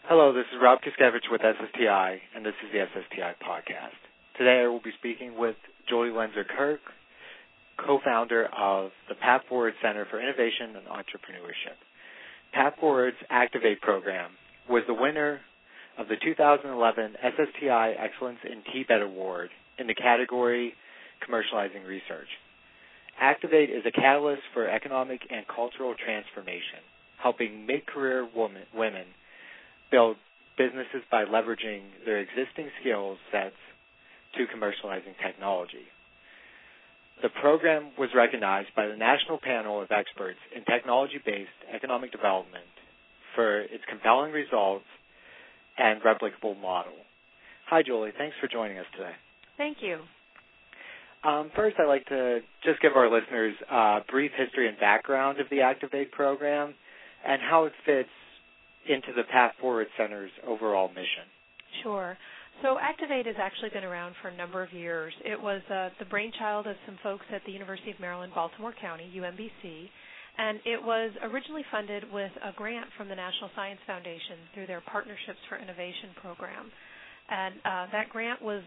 Hello, this is Rob Kiskevich with SSTI, and this is the SSTI podcast. Today I will be speaking with Julie Lenzer-Kirk, co-founder of the Path Forward Center for Innovation and Entrepreneurship. Path Forward's Activate program was the winner of the 2011 SSTI Excellence in TBET Award in the category Commercializing Research. Activate is a catalyst for economic and cultural transformation, helping mid-career women build businesses by leveraging their existing skill sets to commercializing technology. The program was recognized by the National Panel of Experts in Technology-Based Economic Development for its compelling results and replicable model. Hi, Julie. Thanks for joining us today. Thank you. First, I'd like to just give our listeners a brief history and background of the Activate program and how it fits into the Path Forward Center's overall mission. Sure. So Activate has actually been around for a number of years. It was the brainchild of some folks at the University of Maryland, Baltimore County, UMBC, and it was originally funded with a grant from the National Science Foundation through their Partnerships for Innovation program. And that grant was,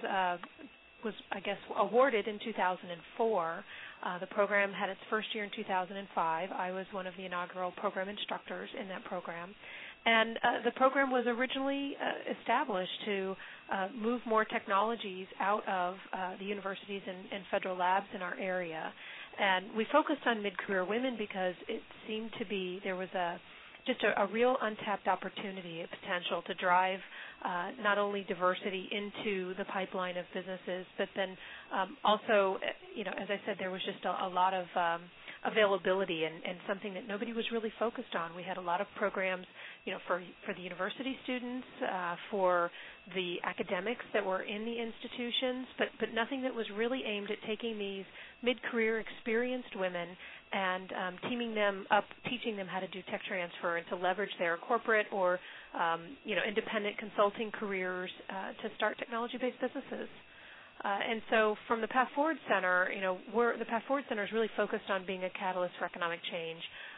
I guess, awarded in 2004. The program had its first year in 2005. I was one of the inaugural program instructors in that program. And the program was originally established to move more technologies out of the universities and federal labs in our area. And we focused on mid-career women because it seemed to be there was just a real untapped opportunity, a potential to drive not only diversity into the pipeline of businesses, but then also, as I said, there was just a lot of availability and something that nobody was really focused on. We had a lot of programs, for the university students, for the academics that were in the institutions, but nothing that was really aimed at taking these mid-career experienced women and teaming them up, teaching them how to do tech transfer and to leverage their corporate or independent consulting careers to start technology-based businesses. And so from the Path Forward Center, the Path Forward Center is really focused on being a catalyst for economic change.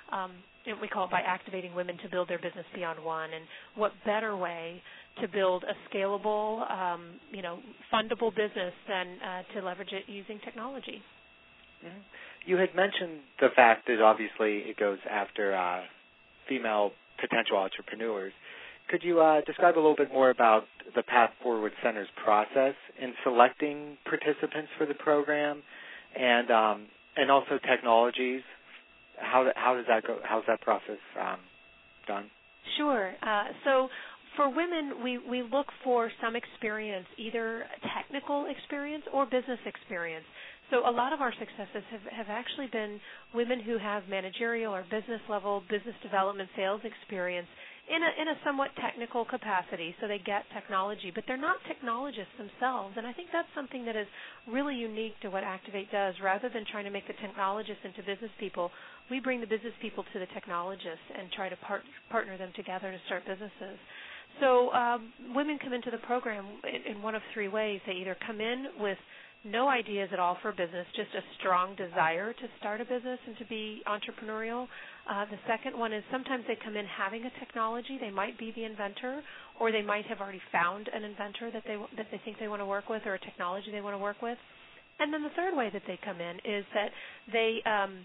We call it by activating women to build their business beyond one. And what better way to build a scalable, fundable business than to leverage it using technology? Mm-hmm. You had mentioned the fact that obviously it goes after female potential entrepreneurs. Could you describe a little bit more about the Path Forward Center's process in selecting participants for the program, and also technologies? How does that go? How's that process done? Sure. So for women, we look for some experience, either technical experience or business experience. So a lot of our successes have actually been women who have managerial or business level, business development, sales experience in a somewhat technical capacity, so they get technology, but they're not technologists themselves. And I think that's something that is really unique to what Activate does. Rather than trying to make the technologists into business people, we bring the business people to the technologists and try to partner them together to start businesses. So women come into the program in one of three ways. They either come in with no ideas at all for business, just a strong desire to start a business and to be entrepreneurial. The second one is sometimes they come in having a technology. They might be the inventor, or they might have already found an inventor that they think they want to work with, or a technology they want to work with. And then the third way that they come in is that they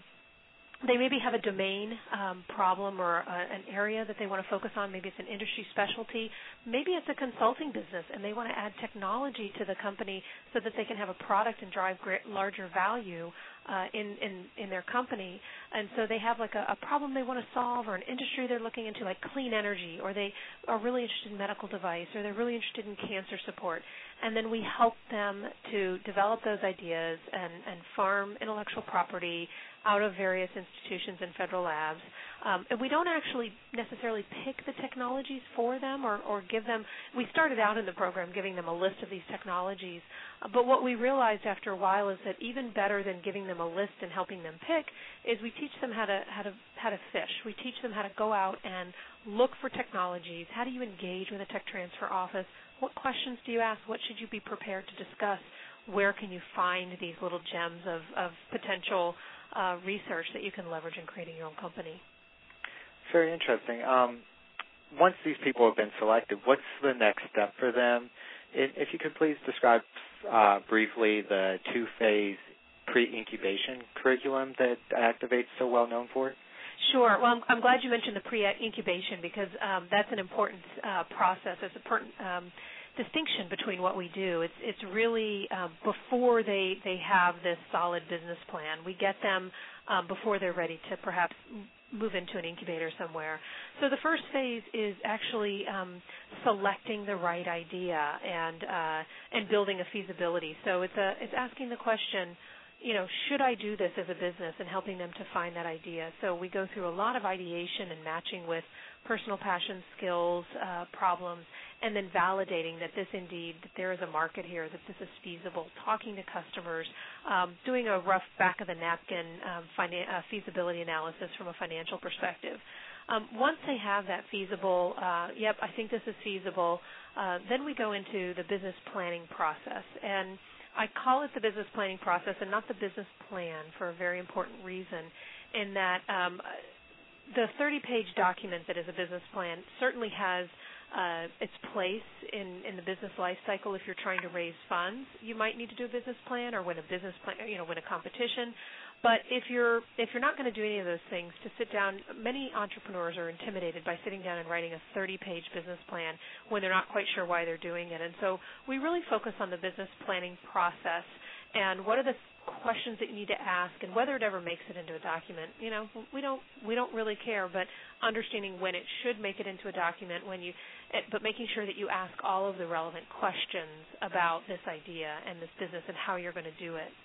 maybe have a domain problem or an area that they want to focus on. Maybe it's an industry specialty. Maybe it's a consulting business, and they want to add technology to the company so that they can have a product and drive larger value in their company. And so they have like a problem they want to solve, or an industry they're looking into, like clean energy, or they are really interested in medical device, or they're really interested in cancer support. And then we help them to develop those ideas and farm intellectual property out of various institutions and federal labs. And we don't actually necessarily pick the technologies for them or give them. We started out in the program giving them a list of these technologies, but what we realized after a while is that even better than giving them a list and helping them pick is we teach them how to fish. We teach them how to go out and look for technologies. How do you engage with a tech transfer office? What questions do you ask? What should you be prepared to discuss? Where can you find these little gems of potential research that you can leverage in creating your own company? Very interesting. once these people have been selected, what's the next step for them? If you could please describe briefly the two-phase pre-incubation curriculum that Activate's so well known for. Sure. Well, I'm glad you mentioned the pre-incubation because that's an important process. It's an important distinction between what we do. It's really before they have this solid business plan. We get them before they're ready to perhaps move into an incubator somewhere. So the first phase is actually selecting the right idea and building a feasibility. So it's asking the question, should I do this as a business, and helping them to find that idea. So we go through a lot of ideation and matching with personal passion, skills, problems, and then validating that that there is a market here, that this is feasible, talking to customers, doing a rough back-of-the-napkin feasibility analysis from a financial perspective. Once they have that feasible, I think this is feasible, then we go into the business planning process. And I call it the business planning process and not the business plan for a very important reason, in that the 30-page document that is a business plan certainly has its place in the business life cycle. If you're trying to raise funds, you might need to do a business plan, or win a business plan, win a competition. But if you're not going to do any of those things, to sit down, many entrepreneurs are intimidated by sitting down and writing a 30-page business plan when they're not quite sure why they're doing it. And so we really focus on the business planning process and what are the questions that you need to ask, and whether it ever makes it into a document. We don't really care, but understanding when it should make it into a document, but making sure that you ask all of the relevant questions about this idea and this business and how you're going to do it.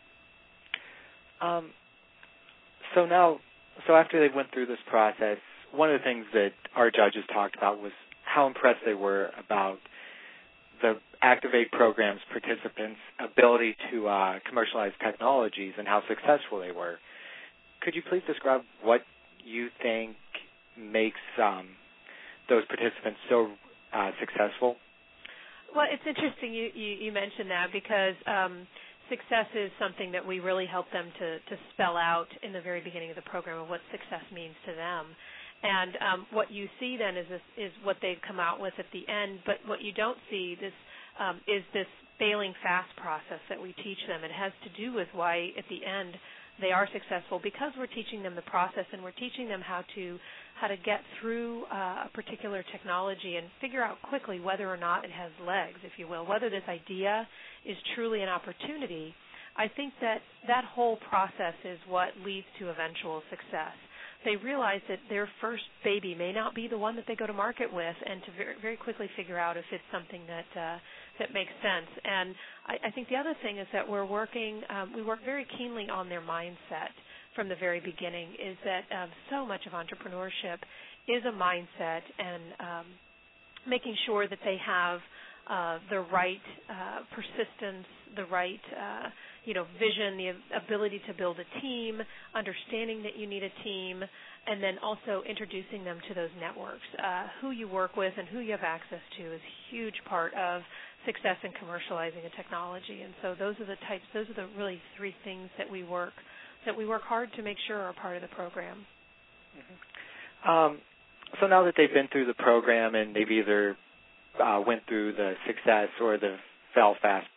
So after they went through this process, one of the things that our judges talked about was how impressed they were about the Activate program's participants' ability to commercialize technologies and how successful they were. Could you please describe what you think makes those participants so successful? Well, it's interesting you mentioned that because success is something that we really help them to spell out in the very beginning of the program of what success means to them. And what you see then is what they've come out with at the end, but what you don't see is this failing fast process that we teach them. It has to do with why at the end they are successful, because we're teaching them the process and we're teaching them how to get through a particular technology and figure out quickly whether or not it has legs, if you will, whether this idea is truly an opportunity. I think that whole process is what leads to eventual success. They realize that their first baby may not be the one that they go to market with, and to very, very quickly figure out if it's something that makes sense. And I think the other thing is that we work very keenly on their mindset from the very beginning, is that so much of entrepreneurship is a mindset, and making sure that they have the right persistence, the right vision, the ability to build a team, understanding that you need a team, and then also introducing them to those networks. Who you work with and who you have access to is a huge part of success in commercializing a technology. And so those are the really three things that we work hard to make sure are part of the program. Mm-hmm. So now that they've been through the program and they've either went through the success or the fail fast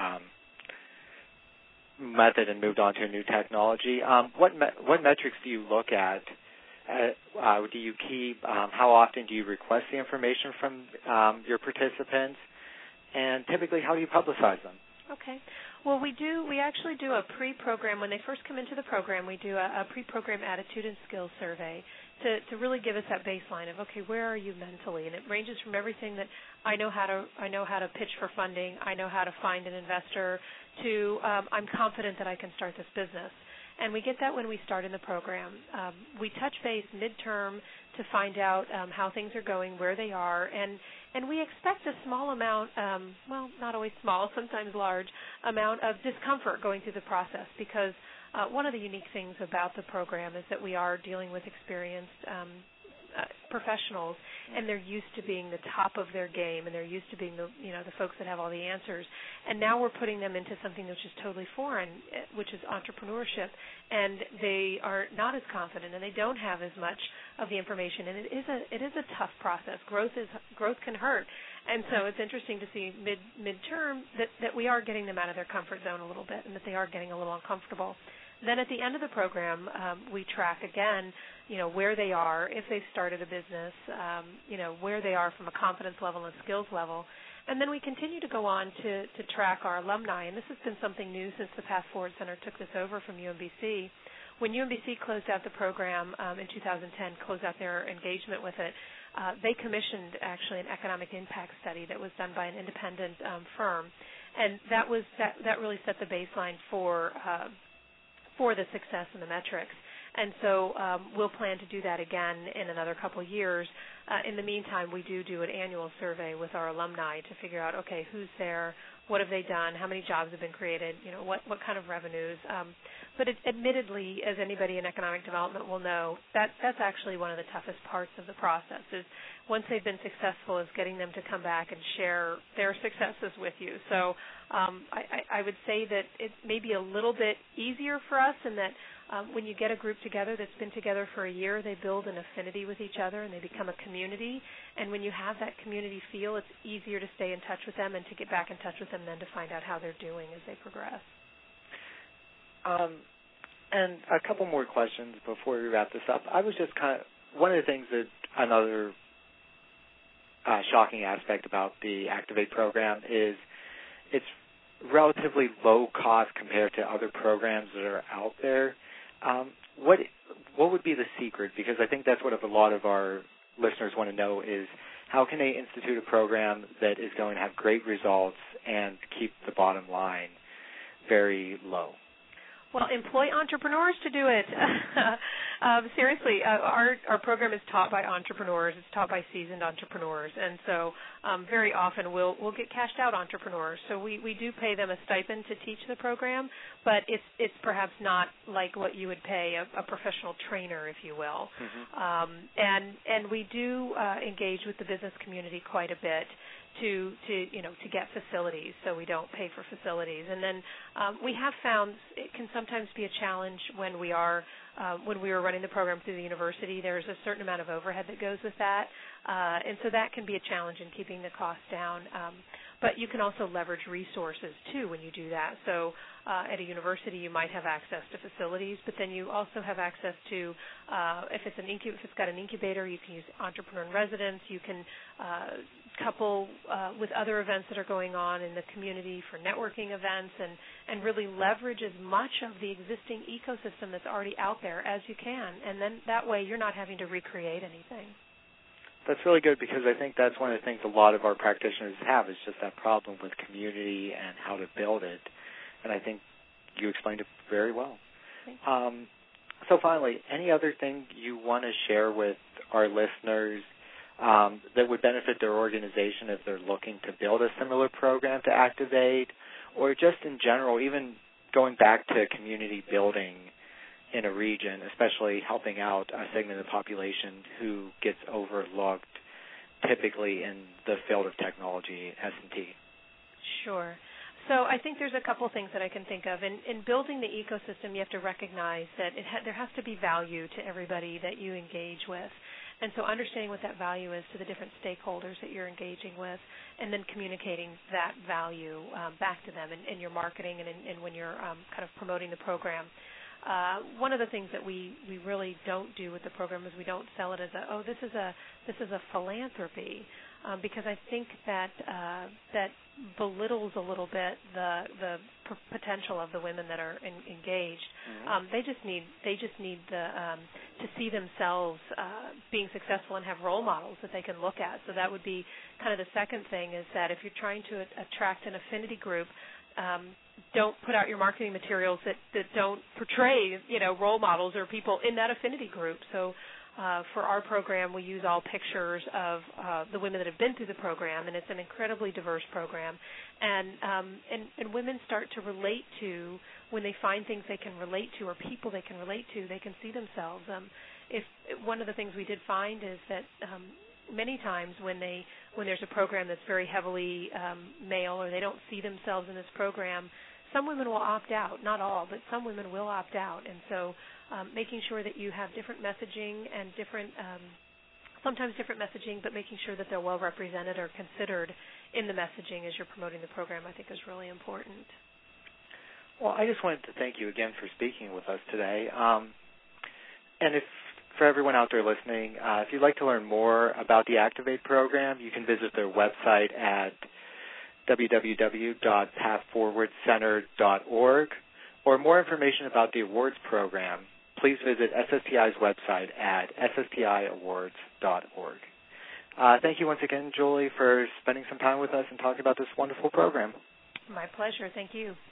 method and moved on to a new technology, what metrics do you look at? Do you keep? How often do you request the information from your participants? And typically, how do you publicize them? Okay. Well, we actually do a pre-program. When they first come into the program, we do a pre-program attitude and skills survey to really give us that baseline of, okay, where are you mentally? And it ranges from everything that I know how to pitch for funding, I know how to find an investor, to I'm confident that I can start this business. And we get that when we start in the program. We touch base midterm to find out how things are going, where they are, and we expect a small amount, not always small, sometimes large, amount of discomfort going through the process, because one of the unique things about the program is that we are dealing with experienced professionals, and they're used to being the top of their game, and they're used to being the folks that have all the answers. And now we're putting them into something which is totally foreign, which is entrepreneurship, and they are not as confident, and they don't have as much of the information. And it is a tough process. Growth can hurt. And so it's interesting to see midterm that we are getting them out of their comfort zone a little bit, and that they are getting a little uncomfortable. Then at the end of the program, we track again, where they are, if they've started a business, where they are from a confidence level and skills level. And then we continue to go on to track our alumni. And this has been something new since the Path Forward Center took this over from UMBC. When UMBC closed out the program in 2010, closed out their engagement with it, they commissioned actually an economic impact study that was done by an independent firm. And that really set the baseline for the success and the metrics. And so we'll plan to do that again in another couple years. In the meantime, we do an annual survey with our alumni to figure out, okay, who's there, what have they done, how many jobs have been created, what kind of revenues. But admittedly, as anybody in economic development will know, that's actually one of the toughest parts of the process is once they've been successful is getting them to come back and share their successes with you. So I would say that it may be a little bit easier for us in that when you get a group together that's been together for a year, they build an affinity with each other and they become a community. And when you have that community feel, it's easier to stay in touch with them and to get back in touch with them than to find out how they're doing as they progress. And a couple more questions before we wrap this up. I was just one of the things that another shocking aspect about the Activate program is it's relatively low cost compared to other programs that are out there. What would be the secret? Because I think that's what a lot of our listeners want to know is how can they institute a program that is going to have great results and keep the bottom line very low? Well, employ entrepreneurs to do it. Seriously, our program is taught by entrepreneurs. It's taught by seasoned entrepreneurs, and so very often we'll get cashed out entrepreneurs. So we do pay them a stipend to teach the program, but it's perhaps not like what you would pay a professional trainer, if you will. Mm-hmm. And we do engage with the business community quite a bit to get facilities, so we don't pay for facilities. And then we have found it can sometimes be a challenge when we are running the program through the university. There's a certain amount of overhead that goes with that, and so that can be a challenge in keeping the cost down. But you can also leverage resources too when you do that. So at a university, you might have access to facilities, but then you also have access to if it's got an incubator, you can use entrepreneur in residence. You can couple with other events that are going on in the community for networking events and really leverage as much of the existing ecosystem that's already out there as you can. And then that way you're not having to recreate anything. That's really good because I think that's one of the things a lot of our practitioners have is just that problem with community and how to build it. And I think you explained it very well. So finally, any other thing you want to share with our listeners that would benefit their organization if they're looking to build a similar program to Activate, or just in general, even going back to community building in a region, especially helping out a segment of the population who gets overlooked typically in the field of technology, S&T? Sure. So I think there's a couple things that I can think of. In building the ecosystem, you have to recognize that there has to be value to everybody that you engage with. And so understanding what that value is to the different stakeholders that you're engaging with and then communicating that value back to them in your marketing and when you're kind of promoting the program. One of the things that we really don't do with the program is we don't sell it as this is a philanthropy, because I think that belittles a little bit the potential of the women that are engaged. Mm-hmm. They just need to see themselves being successful and have role models that they can look at. So that would be kind of the second thing is that if you're trying to attract an affinity group, don't put out your marketing materials that don't portray role models or people in that affinity group. So for our program, we use all pictures of the women that have been through the program, and it's an incredibly diverse program. And women start to relate to, when they find things they can relate to or people they can relate to, they can see themselves. if one of the things we did find is that many times when there's a program that's very heavily male or they don't see themselves in this program, some women will opt out. Not all, but some women will opt out. And so making sure that you have different messaging and sometimes different messaging, but making sure that they're well represented or considered in the messaging as you're promoting the program, I think is really important. Well, I just wanted to thank you again for speaking with us today. And for everyone out there listening, if you'd like to learn more about the Activate program, you can visit their website at www.pathforwardcenter.org. Or more information about the awards program, please visit SSTI's website at ssstiawards.org. Thank you once again, Julie, for spending some time with us and talking about this wonderful program. My pleasure. Thank you.